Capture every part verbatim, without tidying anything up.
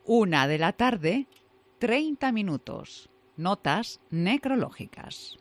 Una de la tarde, treinta minutos. Notas necrológicas.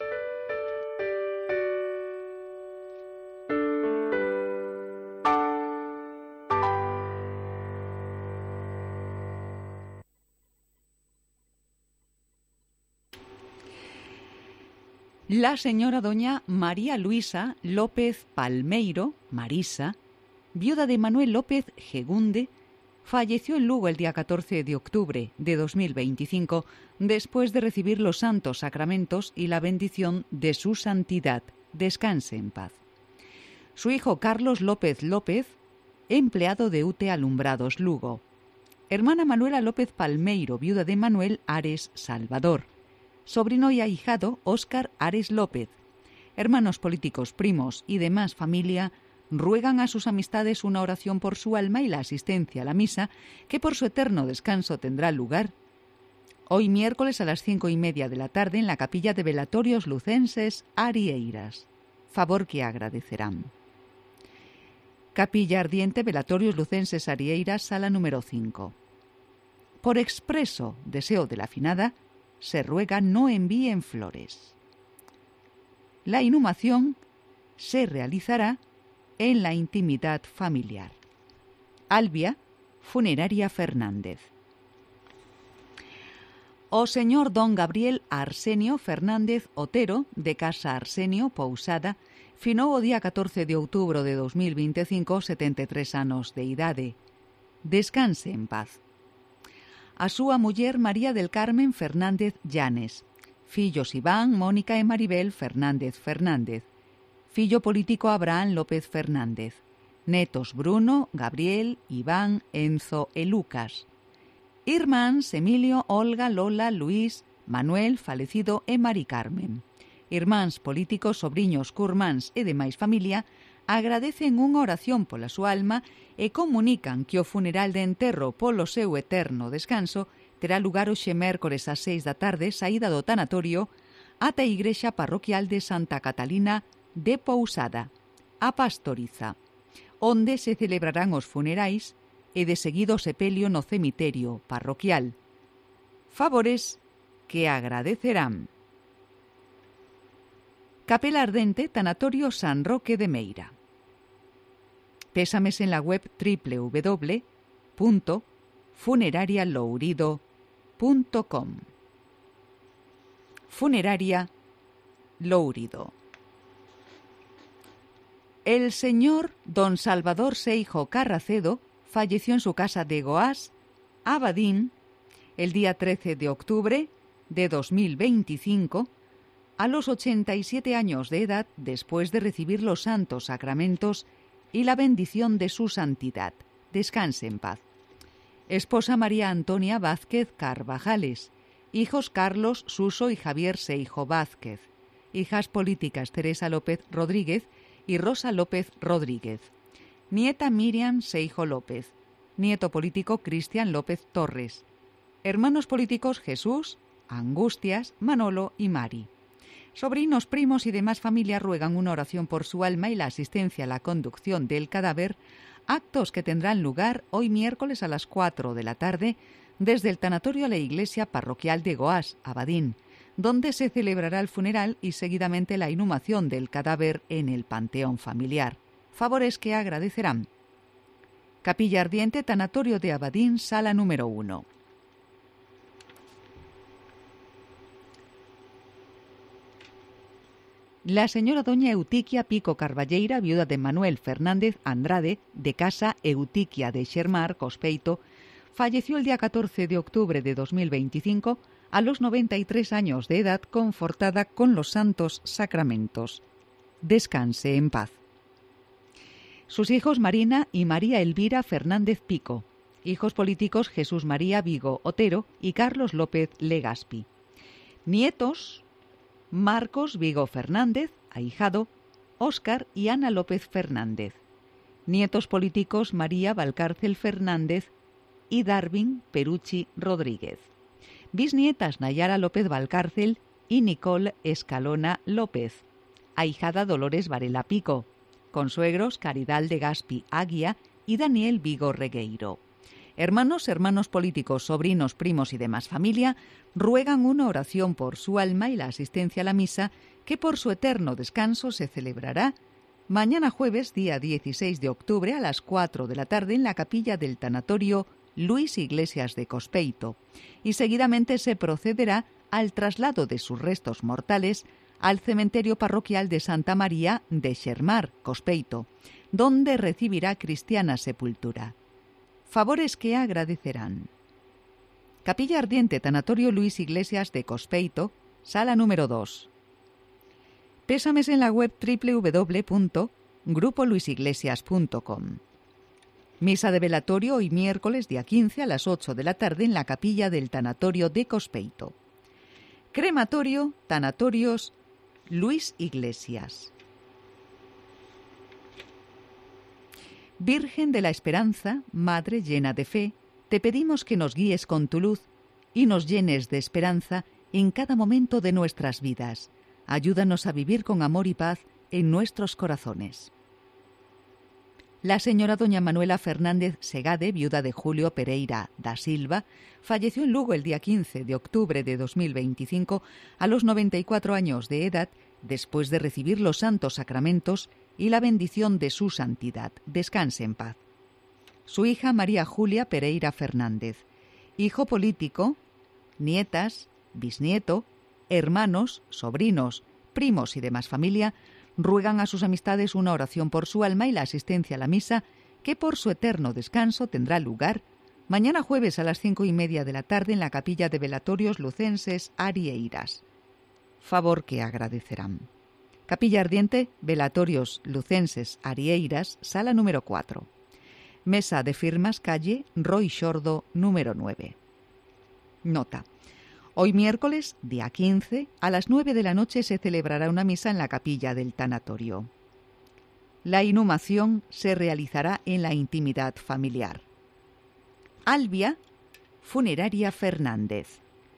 La señora doña María Luisa López Palmeiro, Marisa, viuda de Manuel López Gegunde, falleció en Lugo el día catorce de octubre de dos mil veinticinco después de recibir los santos sacramentos y la bendición de su santidad. Descanse en paz. Su hijo Carlos López López, empleado de U T E Alumbrados Lugo. Hermana Manuela López Palmeiro, viuda de Manuel Ares Salvador. Sobrino y ahijado Óscar Ares López. Hermanos políticos, primos y demás familia ruegan a sus amistades una oración por su alma y la asistencia a la misa, que por su eterno descanso tendrá lugar hoy miércoles a las cinco y media de la tarde en la capilla de Velatorios Lucenses Arieiras. Favor que agradecerán. Capilla Ardiente Velatorios Lucenses Arieiras, sala número cinco. Por expreso deseo de la finada, se ruega no envíen flores. La inhumación se realizará en la intimidad familiar. Albia, Funeraria Fernández. O señor don Gabriel Arsenio Fernández Otero, de Casa Arsenio, Pousada, finou o día catorce de outubro de dos mil veinticinco, setenta e tres anos de idade. Descanse en paz. A súa muller María del Carmen Fernández Llanes, fillos Iván, Mónica e Maribel Fernández Fernández, fillo político Abraham López Fernández, netos Bruno, Gabriel, Iván, Enzo e Lucas, irmáns Emilio, Olga, Lola, Luís, Manuel, falecido e Mari Carmen. Irmáns políticos, sobriños, curmáns e demais familia agradecen unha oración pola súa alma e comunican que o funeral de enterro polo seu eterno descanso terá lugar hoxe mércores ás seis da tarde, saída do tanatorio, ata a igrexa parroquial de Santa Catalina de Pousada, a Pastoriza, onde se celebrarán os funerais e de seguido o sepelio no cemiterio parroquial. Favores que agradecerán. Capela Ardente, Tanatorio San Roque de Meira. Pésames en la web doble u doble u doble u punto funeraria lourido punto com. Funeraria Lourido. El señor don Salvador Seijo Carracedo falleció en su casa de Goás, Abadín, el día trece de octubre de dos mil veinticinco, a los ochenta y siete años de edad, después de recibir los santos sacramentos y la bendición de su santidad. Descanse en paz. Esposa María Antonia Vázquez Carvajales. Hijos Carlos, Suso y Javier Seijo Vázquez. Hijas políticas Teresa López Rodríguez y Rosa López Rodríguez. Nieta Miriam Seijo López. Nieto político Cristian López Torres. Hermanos políticos Jesús, Angustias, Manolo y Mari. Sobrinos, primos y demás familia ruegan una oración por su alma y la asistencia a la conducción del cadáver, actos que tendrán lugar hoy miércoles a las cuatro de la tarde desde el tanatorio a la iglesia parroquial de Goás, Abadín, donde se celebrará el funeral y seguidamente la inhumación del cadáver en el panteón familiar. Favores que agradecerán. Capilla Ardiente, Tanatorio de Abadín, sala número uno. La señora doña Eutiquia Pico Carballeira, viuda de Manuel Fernández Andrade, de Casa Eutiquia de Xermar, Cospeito, falleció el día catorce de octubre de dos mil veinticinco a los noventa y tres años de edad, confortada con los santos sacramentos. Descanse en paz. Sus hijos Marina y María Elvira Fernández Pico. Hijos políticos Jesús María Vigo Otero y Carlos López Legaspi. Nietos Marcos Vigo Fernández, ahijado, Óscar y Ana López Fernández. Nietos políticos María Valcárcel Fernández y Darwin Perucci Rodríguez. Bisnietas Nayara López Valcárcel y Nicole Escalona López. Ahijada Dolores Varela Pico. Consuegros Caridad de Gaspi Aguía y Daniel Vigo Regueiro. Hermanos, hermanos políticos, sobrinos, primos y demás familia ruegan una oración por su alma y la asistencia a la misa que por su eterno descanso se celebrará mañana jueves, día dieciséis de octubre, a las cuatro de la tarde en la capilla del tanatorio Luis Iglesias de Cospeito, y seguidamente se procederá al traslado de sus restos mortales al cementerio parroquial de Santa María de Xermar, Cospeito, donde recibirá cristiana sepultura. Favores que agradecerán. Capilla Ardiente, Tanatorio Luis Iglesias de Cospeito, sala número dos. Pésames en la web doble u doble u doble u punto grupo luis iglesias punto com. Misa de velatorio hoy miércoles día quince a las ocho de la tarde en la capilla del Tanatorio de Cospeito. Crematorio, Tanatorios Luis Iglesias. Virgen de la Esperanza, Madre llena de fe, te pedimos que nos guíes con tu luz y nos llenes de esperanza en cada momento de nuestras vidas. Ayúdanos a vivir con amor y paz en nuestros corazones. La señora doña Manuela Fernández Segade, viuda de Julio Pereira da Silva, falleció en Lugo el día quince de octubre de dos mil veinticinco a los noventa y cuatro años de edad, después de recibir los santos sacramentos y la bendición de su santidad. Descanse en paz. Su hija María Julia Pereira Fernández, hijo político, nietas, bisnieto, hermanos, sobrinos, primos y demás familia, ruegan a sus amistades una oración por su alma y la asistencia a la misa, que por su eterno descanso tendrá lugar mañana jueves a las cinco y media de la tarde en la capilla de velatorios lucenses Arieiras. Favor que agradecerán. Capilla Ardiente, velatorios lucenses Arieiras, sala número cuatro. Mesa de firmas, calle Roy Xordo, número nueve. Nota. Hoy miércoles, día quince, a las nueve de la noche se celebrará una misa en la capilla del tanatorio. La inhumación se realizará en la intimidad familiar. Albia, Funeraria Fernández.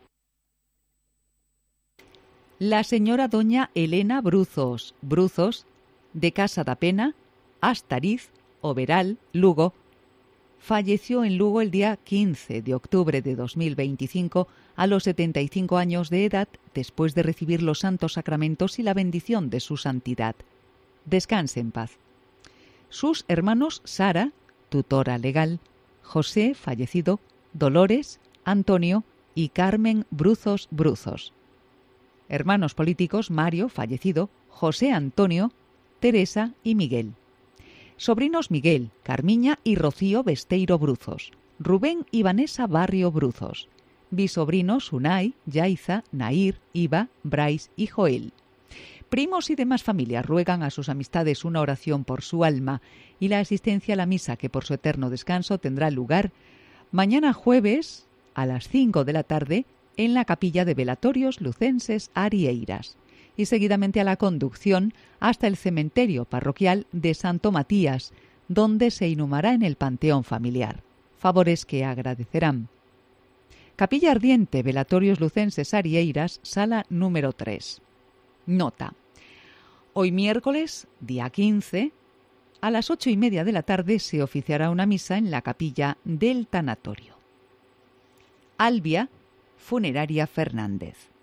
La señora doña Elena Bruzos, Bruzos, de Casa da Pena, Astariz, Overal, Lugo, falleció en Lugo el día quince de octubre de dos mil veinticinco a los setenta y cinco años de edad, después de recibir los santos sacramentos y la bendición de su santidad. Descanse en paz. Sus hermanos Sara, tutora legal, José, fallecido, Dolores, Antonio y Carmen Bruzos Bruzos. Hermanos políticos Mario, fallecido, José Antonio, Teresa y Miguel. Sobrinos Miguel, Carmiña y Rocío Besteiro Bruzos, Rubén y Vanessa Barrio Bruzos. Bisobrinos Unai, Yaiza, Nair, Iva, Brais y Joel. Primos y demás familias ruegan a sus amistades una oración por su alma y la asistencia a la misa que por su eterno descanso tendrá lugar mañana jueves a las cinco de la tarde en la capilla de velatorios lucenses Arieiras, y seguidamente a la conducción hasta el cementerio parroquial de Santo Matías, donde se inhumará en el panteón familiar. Favores que agradecerán. Capilla Ardiente, velatorios lucenses Arieiras, sala número tres. Nota. Hoy miércoles, día quince, a las ocho y media de la tarde se oficiará una misa en la capilla del tanatorio. Albia, Funeraria Fernández.